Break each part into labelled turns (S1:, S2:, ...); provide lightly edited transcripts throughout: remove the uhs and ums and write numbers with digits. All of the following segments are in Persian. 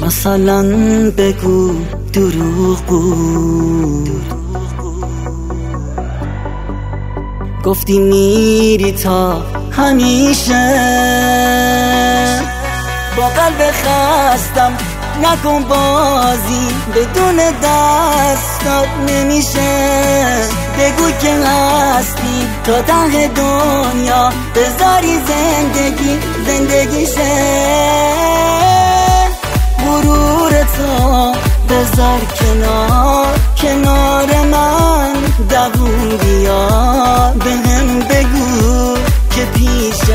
S1: مثلا بگو دروغ بود، گفتی میری تا همیشه. با قلب خستم نکن بازی، بدون دستات نمیشه. بگو که هستی تا ته دنیا، بذاری زندگیشه. غرورتو بذار کنار من، دووم بیا بهم بگو که پیش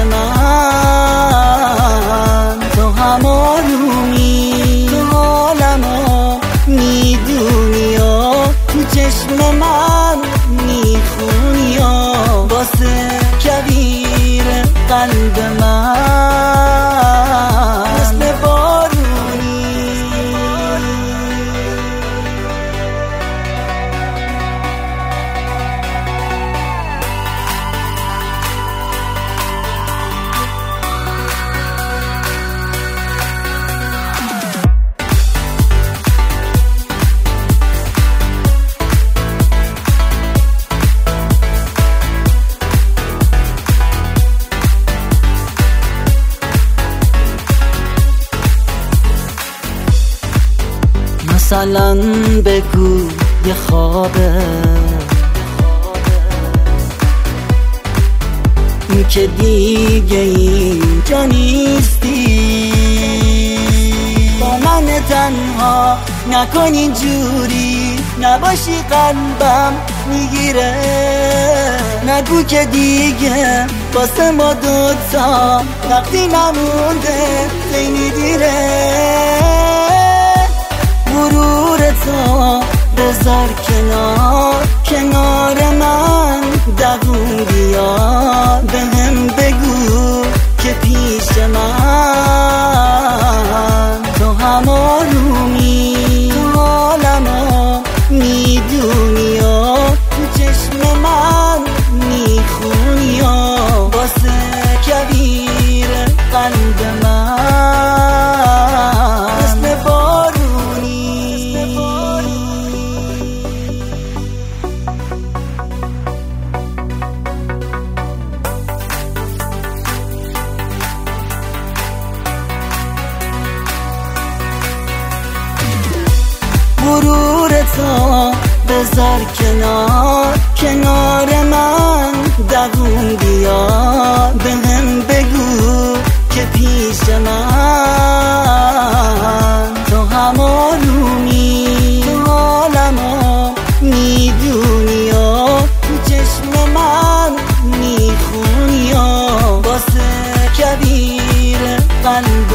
S1: من تو هم آرومی، تو حالمو میدونی و تو چشم من میخونی و واسه کبیر قلب من مثل بارونی. مثلا بگو یه خوابه که دیگه اینجا نیستی. با من تنها نکن اینجوری، نباشی قلبم میگیره. نگو که دیگه واسه ما دوتا وقتی نمونده خیلی دیره. غرورتو بذار کنار من، دووم بیا بهم بگو که پیش من تو هم آرومی، تو حالمو میدونی و تو چشم من میخونی و واسه کبیر قلب من مثل غرورتو بذار کنار من، دووم بیا بهم بگو که پیش من تو هم آرومی، تو حالمو میدونی و تو چشم من میخونی و واسه کبیر قلب